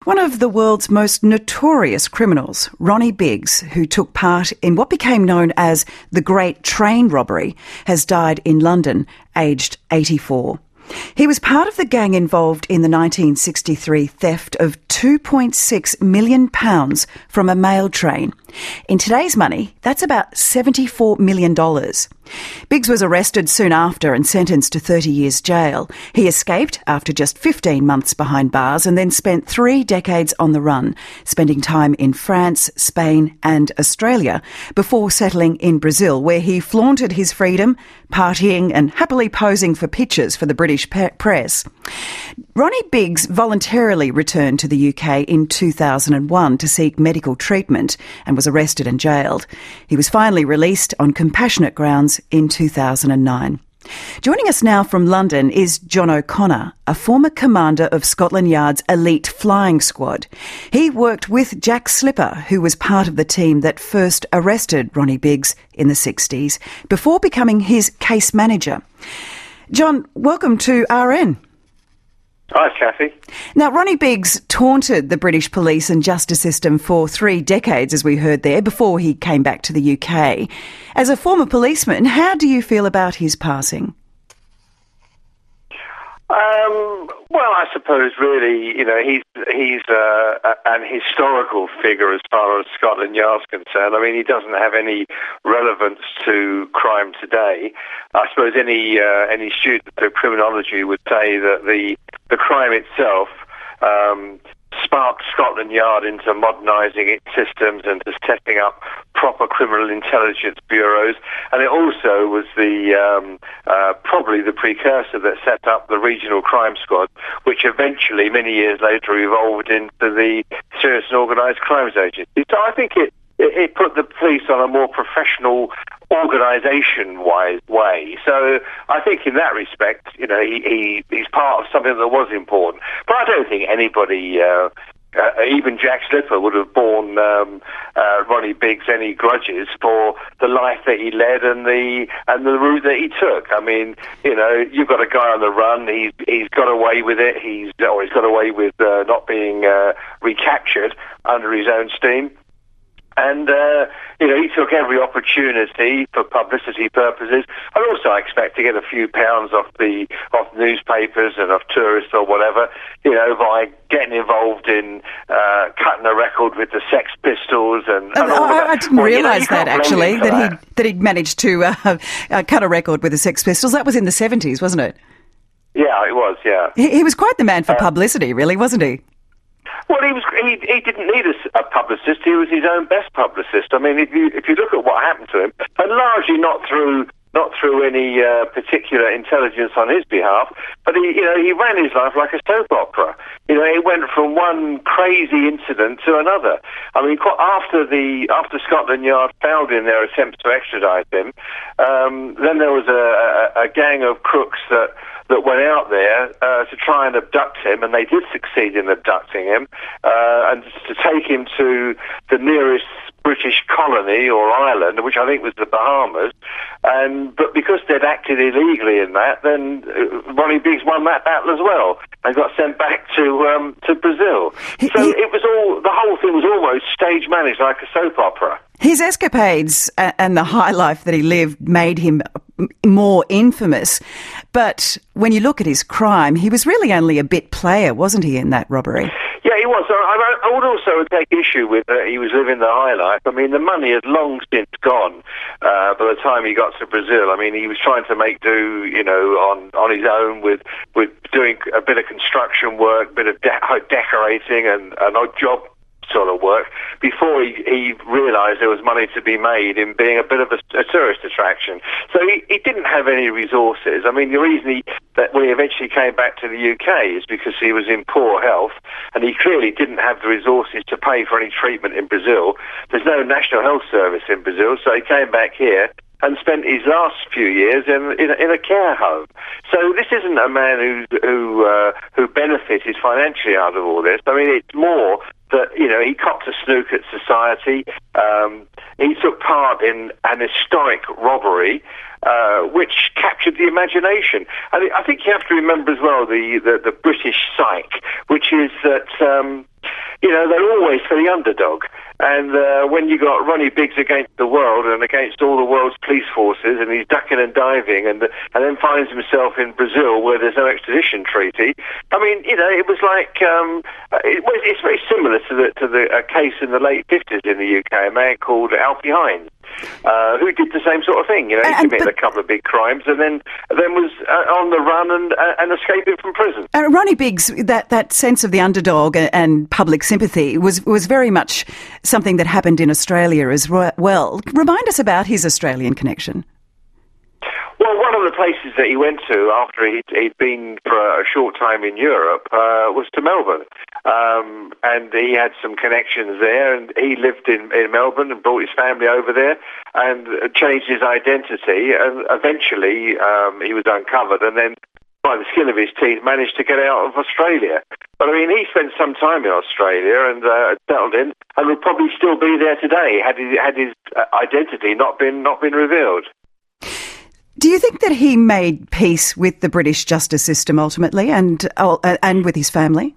One of the world's most notorious criminals, Ronnie Biggs, who took part in what became known as the Great Train Robbery, has died in London, aged 84. He was part of the gang involved in the 1963 theft of £2.6 million from a mail train. In today's money, that's about $74 million. Biggs was arrested soon after and sentenced to 30 years jail. He escaped after just 15 months behind bars and then spent 3 decades on the run, spending time in France, Spain and Australia before settling in Brazil, where he flaunted his freedom, partying and happily posing for pictures for the British press. Ronnie Biggs voluntarily returned to the UK in 2001 to seek medical treatment and was arrested and jailed. He was finally released on compassionate grounds in 2009. Joining us now from London is John O'Connor, a former commander of Scotland Yard's elite flying squad. He worked with Jack Slipper, who was part of the team that first arrested Ronnie Biggs in the 60s, before becoming his case manager. John, welcome to RN. Hi, Kathy. Now, Ronnie Biggs taunted the British police and justice system for 3 decades, as we heard there, before he came back to the UK. As a former policeman, how do you feel about his passing? Well, I suppose really, he's an historical figure as far as Scotland Yard's concerned. I mean, he doesn't have any relevance to crime today. I suppose any student of criminology would say that the crime itself sparked Scotland Yard into modernising its systems and to setting up proper criminal intelligence bureaus, and it also was probably the precursor that set up the regional crime squad, which eventually, many years later, evolved into the Serious and Organised Crimes Agency. So I think it put the police on a more professional, organisation-wise way. So I think in that respect, he's part of something that was important. But I don't think anybody, even Jack Slipper, would have borne Ronnie Biggs any grudges for the life that he led and the route that he took. I mean, you've got a guy on the run. He's got away with it. He's got away with not being recaptured under his own steam. And, he took every opportunity for publicity purposes. And also I expect to get a few pounds off newspapers and off tourists or whatever, by getting involved in cutting a record with the Sex Pistols and all that. I didn't realise that, actually, that he'd managed to cut a record with the Sex Pistols. That was in the 70s, wasn't it? Yeah, it was, yeah. He was quite the man for publicity, really, wasn't he? Well, he didn't need a publicist. He was his own best publicist. I mean, if you look at what happened to him, and largely not through any particular intelligence on his behalf, but he ran his life like a soap opera. It went from one crazy incident to another. I mean, after Scotland Yard failed in their attempts to extradite him, then there was a gang of crooks that went out there to try and abduct him, and they did succeed in abducting him, and to take him to the nearest British colony or island, which I think was the Bahamas, but because they'd acted illegally in that, then Ronnie Biggs won that battle as well and got sent back to Brazil. So the whole thing was almost stage managed like a soap opera. His escapades and the high life that he lived made him more infamous. But when you look at his crime, he was really only a bit player, wasn't he, in that robbery? Yeah, he was. I would also take issue with that he was living the high life. I mean, the money had long since gone by the time he got to Brazil. I mean, he was trying to make do, on his own with doing a bit of construction work, a bit of decorating and an odd job sort of work before he realised there was money to be made in being a bit of a tourist attraction. So he didn't have any resources. I mean, the reason that when he eventually came back to the UK is because he was in poor health, and he clearly didn't have the resources to pay for any treatment in Brazil. There's no National Health Service in Brazil, so he came back here and spent his last few years in a care home. So this isn't a man who benefited financially out of all this. I mean, it's more that he copped a snook at society. he took part in an historic robbery, which captured the imagination. And I think you have to remember as well the British psyche, which is that, they're always for the underdog. And when you got Ronnie Biggs against the world and against all the world's police forces, and he's ducking and diving, and then finds himself in Brazil where there's no extradition treaty. I mean, it was like it's very similar to the case in the late 50s in the UK, a man called Alfie Hines, who did the same sort of thing. He committed a couple of big crimes and then was on the run and escaping from prison. Ronnie Biggs, that sense of the underdog and public sympathy was very much something that happened in Australia as well. Remind us about his Australian connection. Well, one of the places that he went to after he'd been for a short time in Europe was to Melbourne. And he had some connections there, and he lived in Melbourne and brought his family over there and changed his identity. And eventually he was uncovered and then, by the skin of his teeth, managed to get out of Australia. But I mean, he spent some time in Australia and settled in, and would probably still be there today had his identity not been revealed. Do you think that he made peace with the British justice system ultimately, and with his family?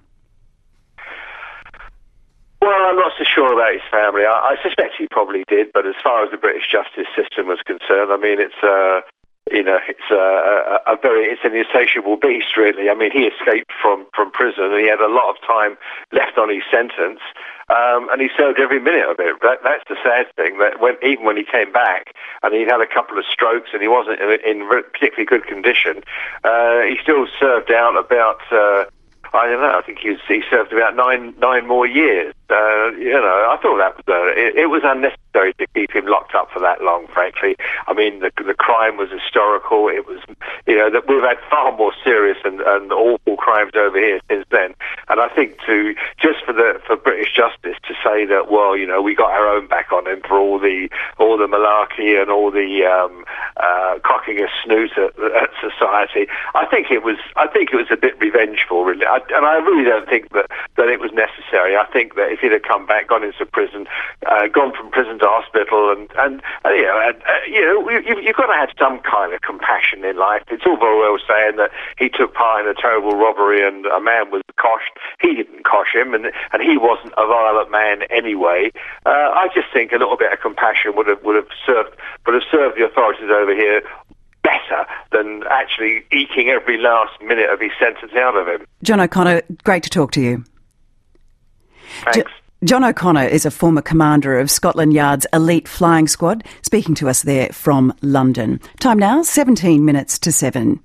Well, I'm not so sure about his family. I suspect he probably did, but as far as the British justice system was concerned, I mean, it's an insatiable beast, really. I mean, he escaped from prison and he had a lot of time left on his sentence, and he served every minute of it. That's the sad thing, that even when he came back and he'd had a couple of strokes and he wasn't in particularly good condition, he still served out about, I don't know, I think he served about nine more years. I thought that was it was unnecessary to keep him locked up for that long, frankly. I mean, the crime was historical. It was, that we've had far more serious and awful crimes over here since then. And I think for British justice to say that, well, we got our own back on him for all the malarkey and all the cocking a snoot at society. I think it was a bit revengeful, really. And I really don't think that it was necessary. I think that if he'd have come back, gone into prison, gone from prison to hospital, you've got to have some kind of compassion in life. It's all very well saying that he took part in a terrible robbery and a man was coshed. He didn't cosh him, and he wasn't a violent man anyway. I just think a little bit of compassion would have served the authorities over here better than actually eking every last minute of his sentence out of him. John O'Connor, great to talk to you. Thanks. John O'Connor is a former commander of Scotland Yard's elite flying squad, speaking to us there from London. Time now, 17 minutes to 7.